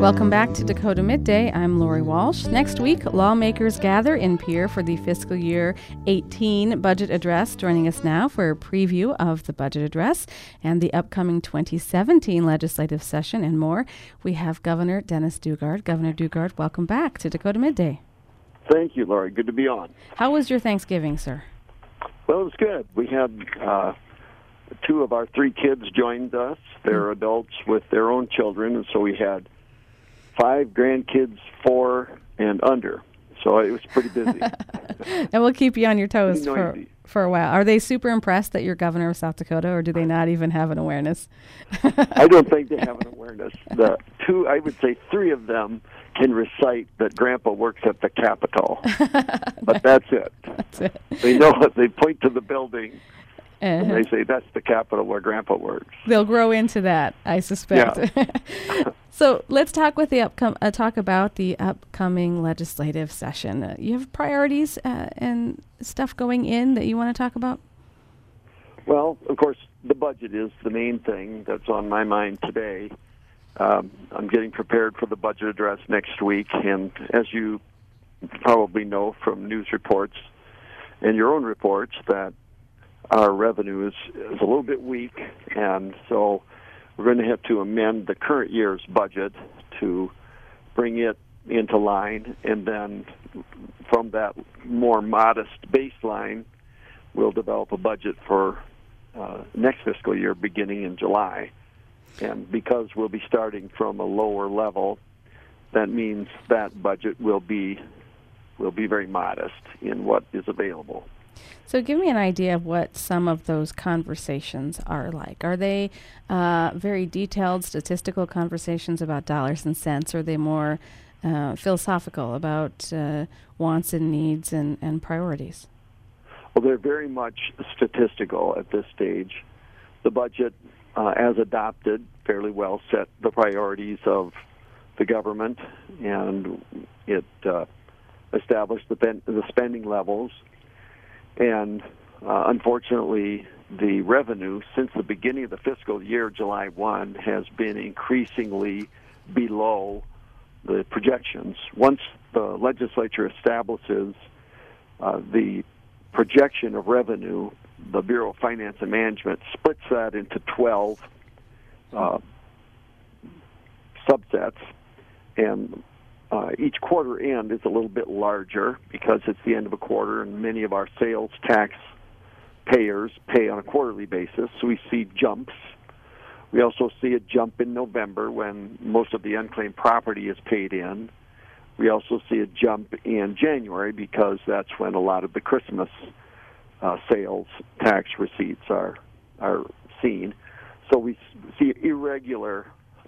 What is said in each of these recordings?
Welcome back to Dakota Midday. I'm Lori Walsh. Next week, lawmakers gather in Pierre for the fiscal year 18 budget address. Joining us now for a preview of the budget address and the upcoming 2017 legislative session and more, we have Governor Dennis Daugaard. Governor Daugaard, welcome back to Dakota Midday. Thank you, Lori. Good to be on. How was your Thanksgiving, sir? Well, it was good. We had two of our three kids joined us. They're adults with their own children, and so we had 5 grandkids, 4 and under. So it was pretty busy. And we'll keep you on your toes for a while. Are they super impressed that you're governor of South Dakota, or do they not even have an awareness? I don't think they have an awareness. I would say 3 of them can recite that Grandpa works at the Capitol. But that's it. That's it. They know it. They point to the building. And they say, that's the Capitol where Grandpa works. They'll grow into that, I suspect. Yeah. So let's talk with talk about the upcoming legislative session. You have priorities and stuff going in that you want to talk about? Well, of course, the budget is the main thing that's on my mind today. I'm getting prepared for the budget address next week, and as you probably know from news reports and your own reports, that our revenue is a little bit weak, and so we're going to have to amend the current year's budget to bring it into line, and then from that more modest baseline, we'll develop a budget for next fiscal year beginning in July. And because we'll be starting from a lower level, that means that budget will be very modest in what is available. So give me an idea of what some of those conversations are like. Are they very detailed statistical conversations about dollars and cents, or are they more philosophical about wants and needs and priorities? Well, they're very much statistical at this stage. The budget, as adopted, fairly well set the priorities of the government, and it established the spending levels. And unfortunately, the revenue since the beginning of the fiscal year, July 1, has been increasingly below the projections. Once the legislature establishes the projection of revenue, the Bureau of Finance and Management splits that into 12 subsets, and each quarter end is a little bit larger because it's the end of a quarter, and many of our sales tax payers pay on a quarterly basis, so we see jumps. We also see a jump in November when most of the unclaimed property is paid in. We also see a jump in January because that's when a lot of the Christmas sales tax receipts are seen. So we see irregular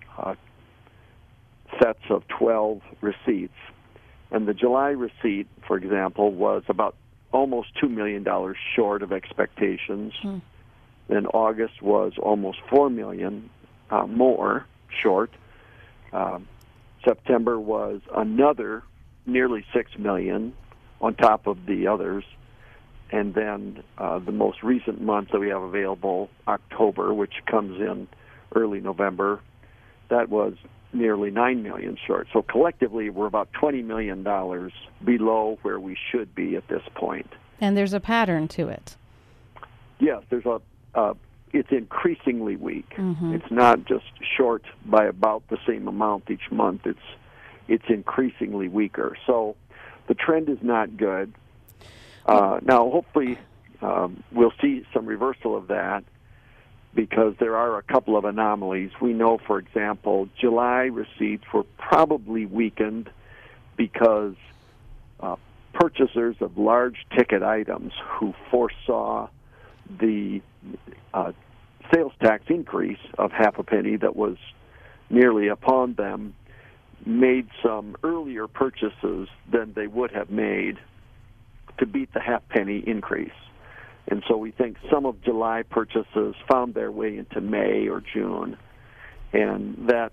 sets of 12 receipts. And the July receipt, for example, was about almost $2 million short of expectations. Then August was almost $4 million more short. September was another nearly $6 million on top of the others. And then the most recent month that we have available, October, which comes in early November, that was nearly $9 million short. So collectively, we're about $20 million below where we should be at this point. And there's a pattern to it. Yes, it's increasingly weak. It's not just short by about the same amount each month. It's increasingly weaker. So the trend is not good. Now, hopefully, we'll see some reversal of that, because there are a couple of anomalies. We know, for example, July receipts were probably weakened because purchasers of large ticket items who foresaw the sales tax increase of half a penny that was nearly upon them made some earlier purchases than they would have made to beat the half penny increase. And so we think some of July purchases found their way into May or June, and that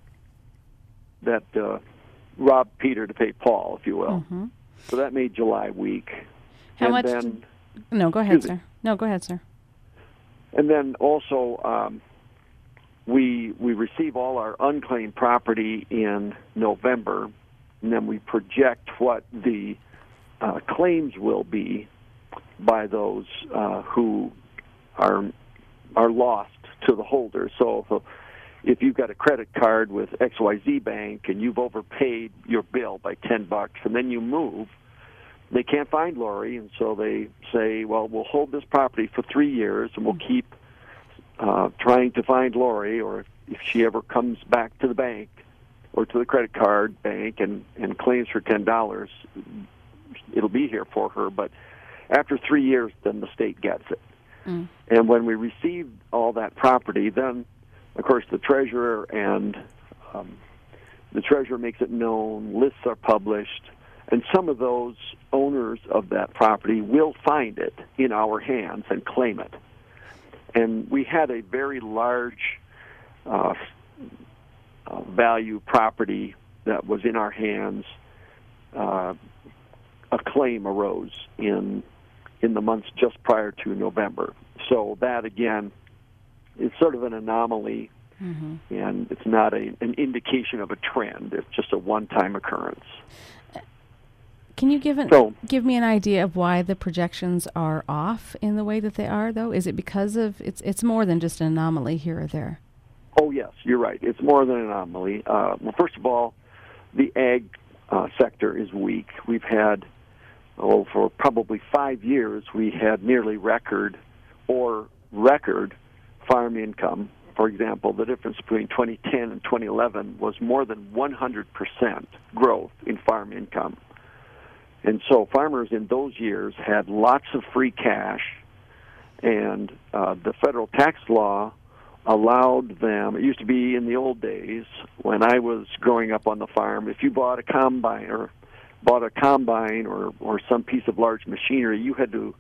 robbed Peter to pay Paul, if you will. So that made July weak. How much? No, go ahead, sir. No, go ahead, sir. And then also, we receive all our unclaimed property in November, and then we project what the claims will be by those who are lost to the holder. So if you've got a credit card with XYZ Bank and you've overpaid your bill by $10, and then you move, they can't find Lori, and so they say, well, we'll hold this property for 3 years, and we'll keep trying to find Lori, or if she ever comes back to the bank or to the credit card bank and claims for $10, it'll be here for her. But after 3 years, then the state gets it. Mm. And when we receive all that property, then, of course, the treasurer makes it known, lists are published, and some of those owners of that property will find it in our hands and claim it. And we had a very large value property that was in our hands. A claim arose in the months just prior to November. So that, again, is sort of an anomaly, and it's not an indication of a trend. It's just a one-time occurrence. Can you give me an idea of why the projections are off in the way that they are, though? Is it because of it's more than just an anomaly here or there? Oh, yes, you're right. It's more than an anomaly. Well, first of all, the ag sector is weak. We've had, for probably 5 years, we had nearly record farm income. For example, the difference between 2010 and 2011 was more than 100% growth in farm income. And so farmers in those years had lots of free cash, and the federal tax law allowed them. It used to be in the old days when I was growing up on the farm, if you bought a combine or some piece of large machinery, you had to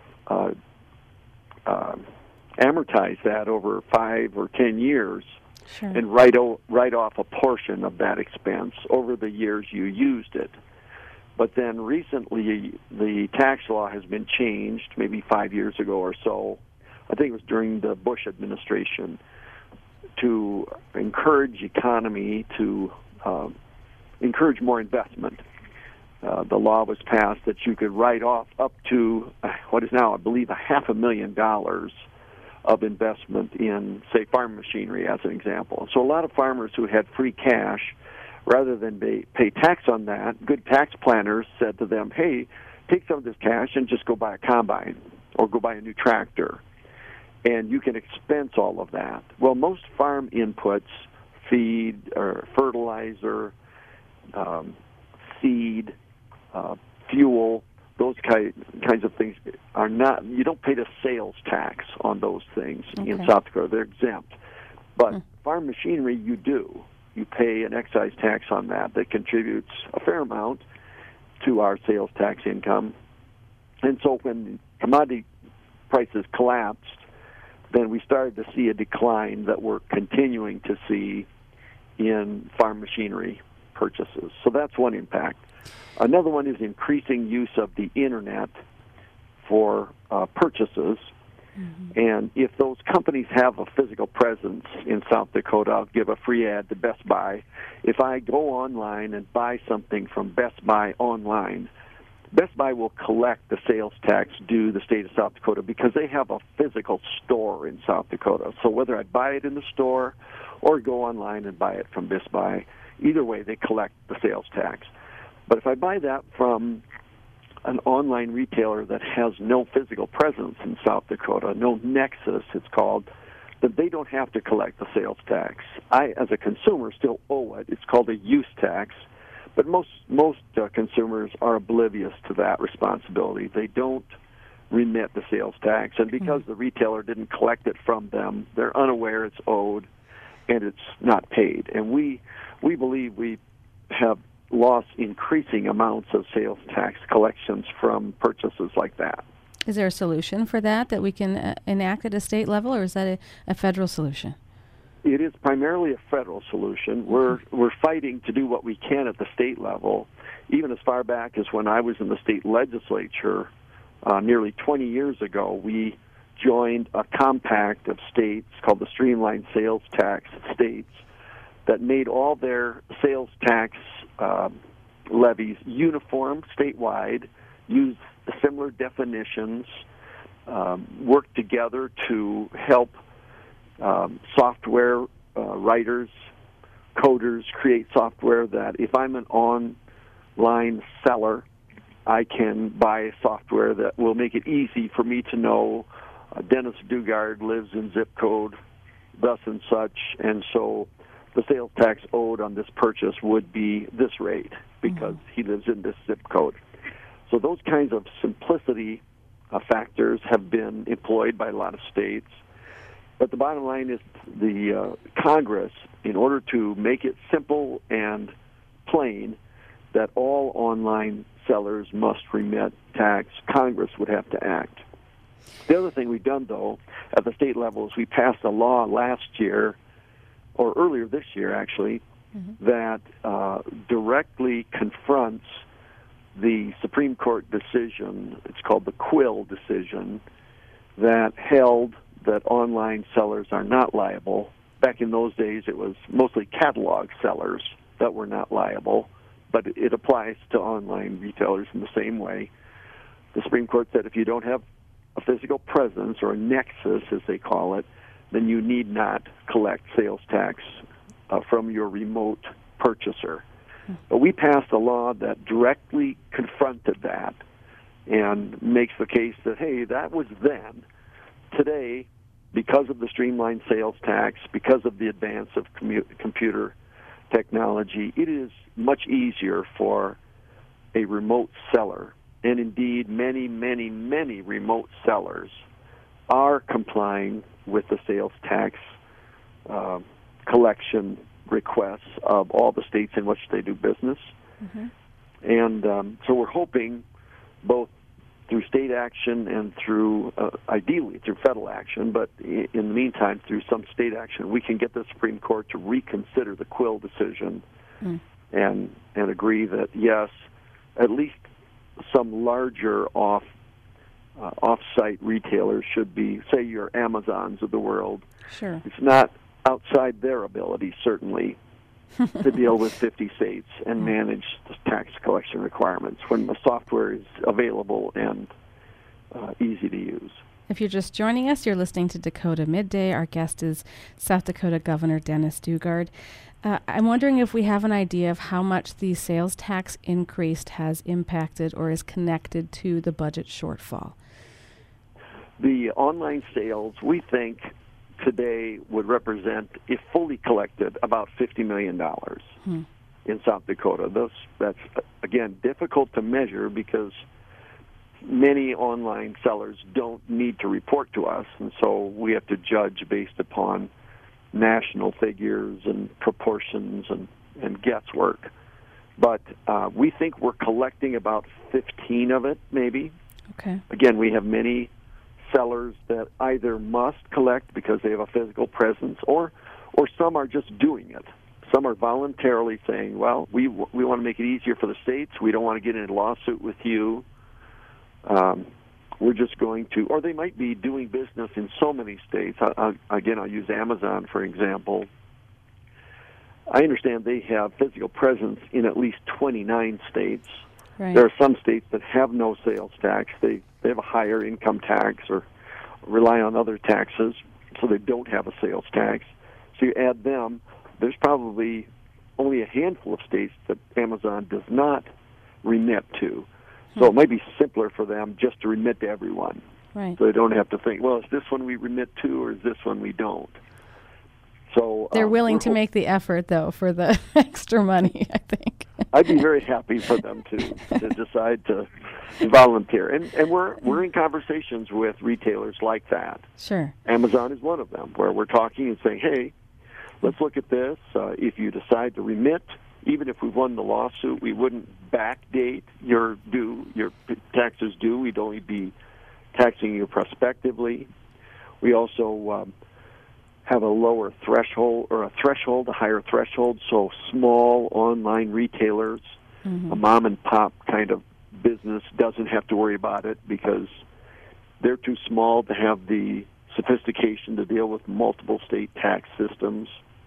amortize that over 5 or 10 years. Sure. And write off a portion of that expense over the years you used it. But then recently, the tax law has been changed, maybe 5 years ago or so. I think it was during the Bush administration, to encourage economy, to encourage more investment. The law was passed that you could write off up to what is now, I believe, $500,000 of investment in, say, farm machinery, as an example. So a lot of farmers who had free cash, rather than pay tax on that, good tax planners said to them, hey, take some of this cash and just go buy a combine or go buy a new tractor, and you can expense all of that. Well, most farm inputs, feed or fertilizer, seed, fuel, those kinds of things are not, you don't pay the sales tax on those things in South Dakota. They're exempt. But farm machinery, you do. You pay an excise tax on that contributes a fair amount to our sales tax income. And so when commodity prices collapsed, then we started to see a decline that we're continuing to see in farm machinery purchases. So that's one impact. Another one is increasing use of the Internet for purchases. And if those companies have a physical presence in South Dakota, I'll give a free ad to Best Buy. If I go online and buy something from Best Buy online, Best Buy will collect the sales tax due the state of South Dakota because they have a physical store in South Dakota. So whether I buy it in the store or go online and buy it from Best Buy, either way they collect the sales tax. But if I buy that from an online retailer that has no physical presence in South Dakota, no nexus, it's called, that they don't have to collect the sales tax. I, as a consumer, still owe it. It's called a use tax, but most consumers are oblivious to that responsibility. They don't remit the sales tax, and because the retailer didn't collect it from them, they're unaware it's owed, and it's not paid. And we believe we have lost increasing amounts of sales tax collections from purchases like that. Is there a solution for that we can enact at a state level, or is that a federal solution? It is primarily a federal solution. We're fighting to do what we can at the state level. Even as far back as when I was in the state legislature nearly 20 years ago, we joined a compact of states called the Streamlined Sales Tax States that made all their sales tax levies uniform statewide, used similar definitions, worked together to help software writers, coders create software that if I'm an online seller, I can buy software that will make it easy for me to know Dennis Dugard lives in zip code thus and such, and so the sales tax owed on this purchase would be this rate because he lives in this zip code. So those kinds of simplicity factors have been employed by a lot of states. But the bottom line is the Congress, in order to make it simple and plain that all online sellers must remit tax, Congress would have to act. The other thing we've done, though, at the state level is we passed a law last year, or earlier this year, actually, that directly confronts the Supreme Court decision. It's called the Quill decision, that held that online sellers are not liable. Back in those days, it was mostly catalog sellers that were not liable, but it applies to online retailers in the same way. The Supreme Court said if you don't have a physical presence, or a nexus, as they call it, then you need not collect sales tax from your remote purchaser. But we passed a law that directly confronted that and makes the case that, hey, that was then. Today, because of the streamlined sales tax, because of the advance of computer technology, it is much easier for a remote seller, and indeed many, many, many remote sellers are complying with the sales tax collection requests of all the states in which they do business. And so we're hoping both through state action and through, ideally, through federal action, but in the meantime, through some state action, we can get the Supreme Court to reconsider the Quill decision and agree that, yes, at least some larger off-site retailers should be, say, your Amazons of the world. Sure. It's not outside their ability, certainly, to deal with 50 states and manage the tax collection requirements when the software is available and easy to use. If you're just joining us, you're listening to Dakota Midday. Our guest is South Dakota Governor Dennis Dugard. I'm wondering if we have an idea of how much the sales tax increase has impacted or is connected to the budget shortfall. The online sales, we think, today would represent, if fully collected, about $50 million in South Dakota. That's, again, difficult to measure because many online sellers don't need to report to us, and so we have to judge based upon national figures and proportions and guesswork. But we think we're collecting about 15 of it, maybe. Okay. Again, we have many sellers that either must collect because they have a physical presence, or some are just doing it. Some are voluntarily saying, well, we want to make it easier for the states. We don't want to get in a lawsuit with you. We're just going to, or they might be doing business in so many states. Again, I'll use Amazon, for example. I understand they have physical presence in at least 29 states. Right. There are some states that have no sales tax. They have a higher income tax or rely on other taxes, so they don't have a sales tax. So you add them, there's probably only a handful of states that Amazon does not remit to. So it might be simpler for them just to remit to everyone. Right. So they don't have to think, well, is this one we remit to or is this one we don't? So they're willing to make the effort, though, for the extra money, I think. I'd be very happy for them to decide to volunteer. And we're in conversations with retailers like that. Sure. Amazon is one of them, where we're talking and saying, hey, let's look at this. If you decide to remit, even if we won the lawsuit, we wouldn't backdate your taxes due. We'd only be taxing you prospectively. We also have a lower threshold, or a higher threshold, so small online retailers, a mom-and-pop kind of business doesn't have to worry about it because They're too small to have the sophistication to deal with multiple state tax systems.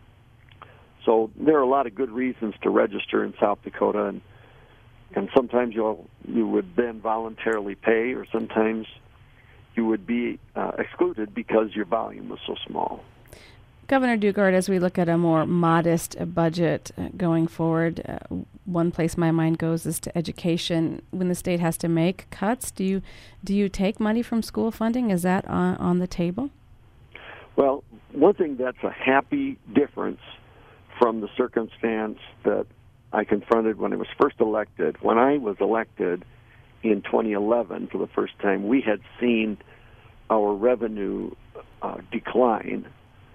So there are a lot of good reasons to register in South Dakota, and sometimes you would then voluntarily pay, or sometimes you would be excluded because your volume was so small. Governor Daugaard, as we look at a more modest budget going forward, one place my mind goes is to education. When the state has to make cuts, do you take money from school funding? Is that on the table? Well, one thing that's a happy difference from the circumstance that I confronted when I was first elected. When I was elected in 2011 for the first time, we had seen our revenue decline.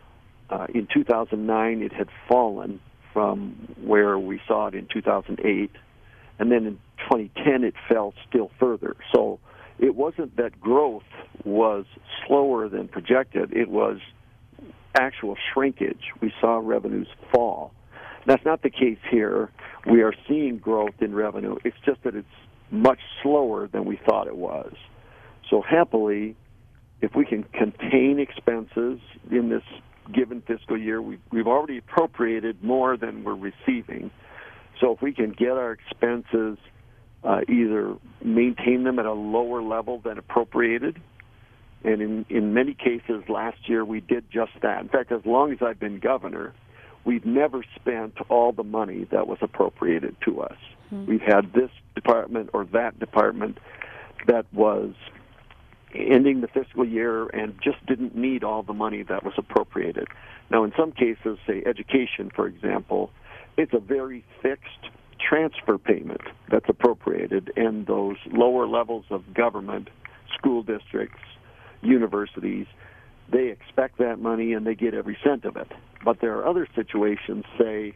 In 2009, it had fallen from where we saw it in 2008. And then in 2010, it fell still further. So it wasn't that growth was slower than projected. It was actual shrinkage. We saw revenues fall. That's not the case here. We are seeing growth in revenue. It's just that it's much slower than we thought it was. So happily, if we can contain expenses in this given fiscal year, we've already appropriated more than we're receiving. So if we can get our expenses, either maintain them at a lower level than appropriated, and in many cases last year we did just that. In fact, as long as I've been governor, we've never spent all the money that was appropriated to us. Mm-hmm. We've had this department or that department that was ending the fiscal year and just didn't need all the money that was appropriated. Now, in some cases, say education, for example, it's a very fixed transfer payment that's appropriated, and those lower levels of government, school districts, universities, they expect that money and they get every cent of it. But there are other situations, say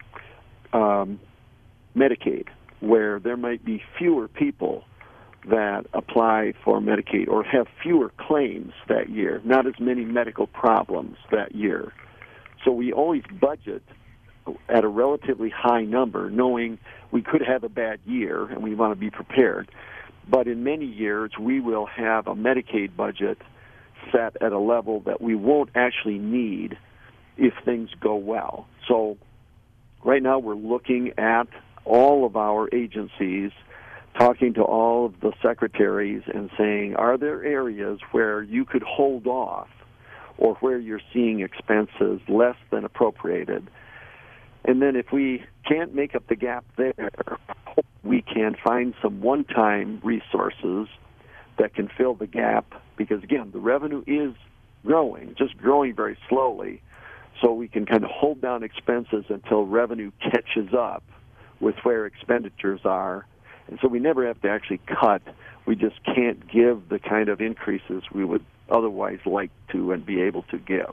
Medicaid, where there might be fewer people that apply for Medicaid or have fewer claims that year, not as many medical problems that year. So we always budget at a relatively high number, knowing we could have a bad year and we want to be prepared. But in many years, we will have a Medicaid budget set at a level that we won't actually need if things go well. So right now we're looking at all of our agencies, talking to all of the secretaries and saying, are there areas where you could hold off or where you're seeing expenses less than appropriated? And then if we can't make up the gap there, we can find some one-time resources that can fill the gap, because, again, the revenue is growing, just growing very slowly, so we can kind of hold down expenses until revenue catches up with where expenditures are. And so we never have to actually cut. We just can't give the kind of increases we would otherwise like to and be able to give.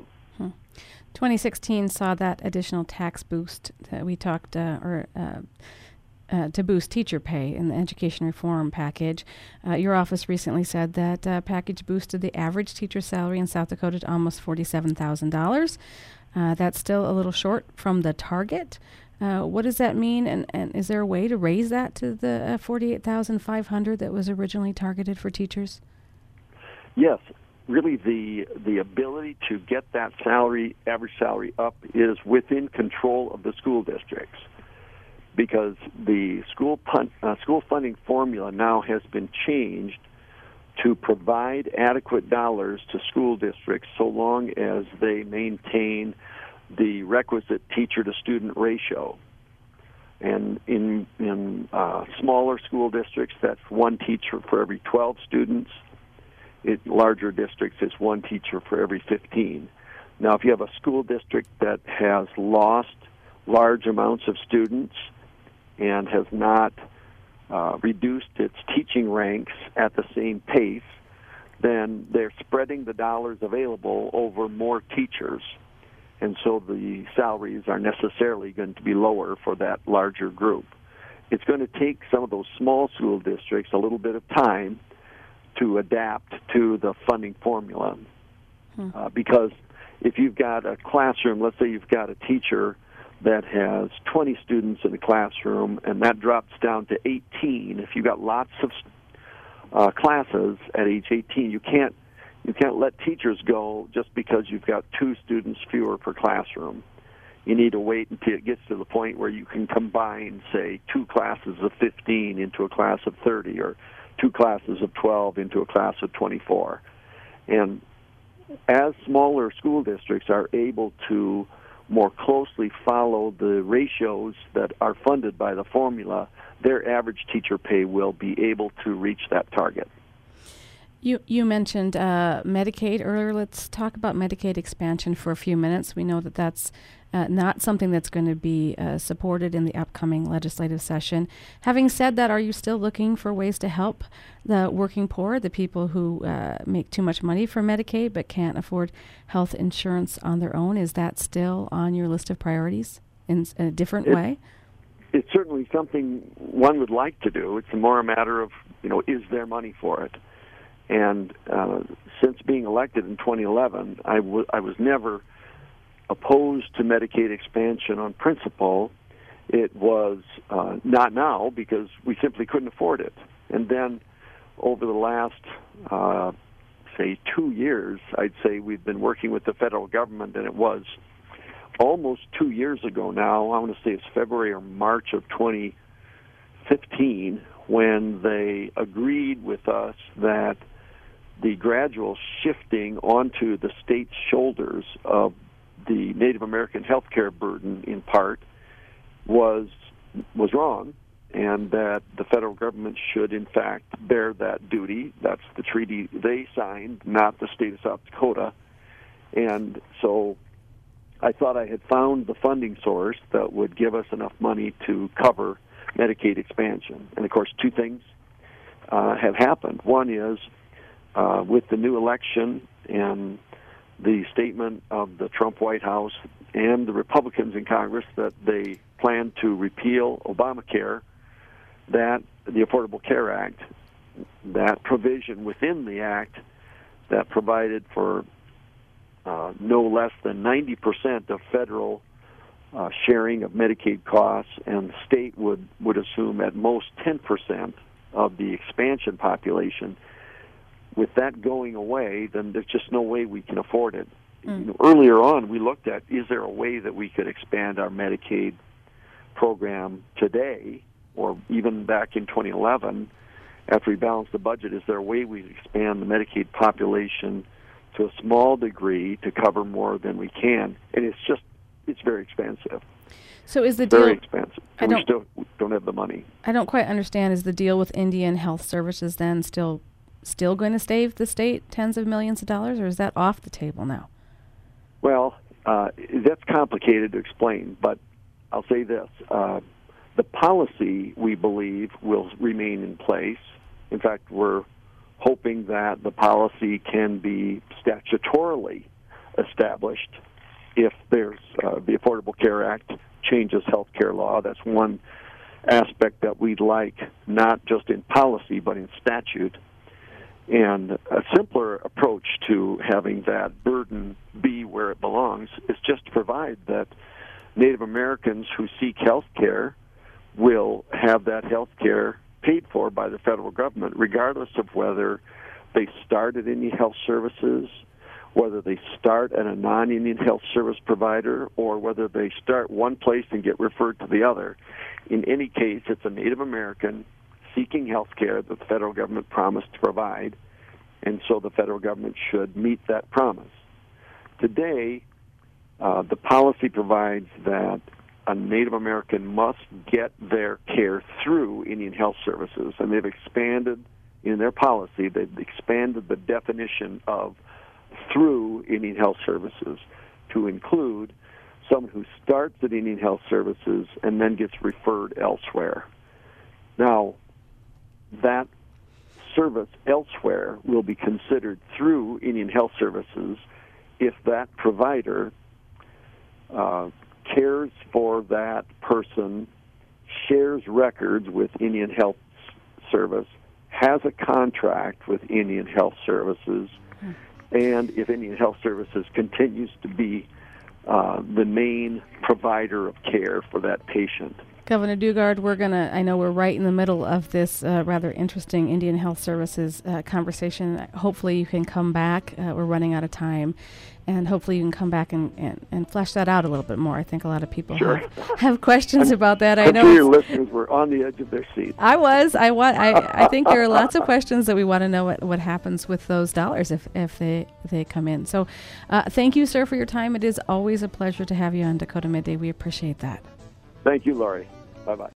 2016 saw that additional tax boost that we talked, to boost teacher pay in the education reform package. Your office recently said that package boosted the average teacher salary in South Dakota to almost $47,000. That's still a little short from the target. What does that mean, and is there a way to raise that to the $48,500 that was originally targeted for teachers? Yes. Really, the ability to get that average salary up is within control of the school districts, because the school funding formula now has been changed to provide adequate dollars to school districts so long as they maintain the requisite teacher-to-student ratio. And in smaller school districts, that's one teacher for every 12 students. In larger districts, it's one teacher for every 15. Now, if you have a school district that has lost large amounts of students and has not reduced its teaching ranks at the same pace, then they're spreading the dollars available over more teachers. And so the salaries are necessarily going to be lower for that larger group. It's going to take some of those small school districts a little bit of time to adapt to the funding formula. Because if you've got a classroom, let's say you've got a teacher that has 20 students in the classroom, and that drops down to 18. If you've got lots classes at age 18. You can't let teachers go just because you've got 2 students fewer per classroom. You need to wait until it gets to the point where you can combine, say, 2 classes of 15 into a class of 30, or 2 classes of 12 into a class of 24. And as smaller school districts are able to more closely follow the ratios that are funded by the formula, their average teacher pay will be able to reach that target. You mentioned Medicaid earlier. Let's talk about Medicaid expansion for a few minutes. We know that that's not something that's going to be supported in the upcoming legislative session. Having said that, are you still looking for ways to help the working poor, the people who make too much money for Medicaid but can't afford health insurance on their own? Is that still on your list of priorities in a different way? It's certainly something one would like to do. It's more a matter of, is there money for it? And since being elected in 2011, I was never opposed to Medicaid expansion on principle. It was not now because we simply couldn't afford it. And then over the last, say, 2 years, I'd say we've been working with the federal government, and it was almost 2 years ago now. I want to say it's February or March of 2015 when they agreed with us that the gradual shifting onto the state's shoulders of the Native American health care burden, in part, was wrong, and that the federal government should, in fact, bear that duty. That's the treaty they signed, not the state of South Dakota. And so I thought I had found the funding source that would give us enough money to cover Medicaid expansion. And, of course, 2 things have happened. One is, with the new election and the statement of the Trump White House and the Republicans in Congress that they plan to repeal Obamacare, that the Affordable Care Act, that provision within the act that provided for no less than 90% of federal sharing of Medicaid costs, and the state would assume at most 10% of the expansion population. With that going away, then there's just no way we can afford it. Earlier on, we looked at, is there a way that we could expand our Medicaid program today, or even back in 2011, after we balanced the budget, is there a way we expand the Medicaid population to a small degree to cover more than we can? And it's very expensive. So is the deal... Very expensive. And we still don't have the money. I don't quite understand. Is the deal with Indian Health Services then still going to save the state tens of millions of dollars, or is that off the table now? Well, that's complicated to explain, but I'll say this. The policy, we believe, will remain in place. In fact, we're hoping that the policy can be statutorily established if there's the Affordable Care Act changes health care law. That's one aspect that we'd like, not just in policy, but in statute. And a simpler approach to having that burden be where it belongs is just to provide that Native Americans who seek health care will have that health care paid for by the federal government, regardless of whether they start at Indian Health Services, whether they start at a non-Indian health service provider, or whether they start one place and get referred to the other. In any case, it's a Native American seeking health care that the federal government promised to provide, and so the federal government should meet that promise. Today, the policy provides that a Native American must get their care through Indian Health Services, and they've expanded in their policy, they've expanded the definition of through Indian Health Services to include someone who starts at Indian Health Services and then gets referred elsewhere. Now, that service elsewhere will be considered through Indian Health Services if that provider cares for that person, shares records with Indian Health Service, has a contract with Indian Health Services, and if Indian Health Services continues to be the main provider of care for that patient. Governor Daugaard, I know we're right in the middle of this rather interesting Indian Health Services conversation. Hopefully you can come back. We're running out of time. And hopefully you can come back and flesh that out a little bit more. I think a lot of people have questions about that. I know your listeners were on the edge of their seats. I think there are lots of questions that we want to know what happens with those dollars if they come in. So thank you, sir, for your time. It is always a pleasure to have you on Dakota Midday. We appreciate that. Thank you, Laurie. Bye-bye.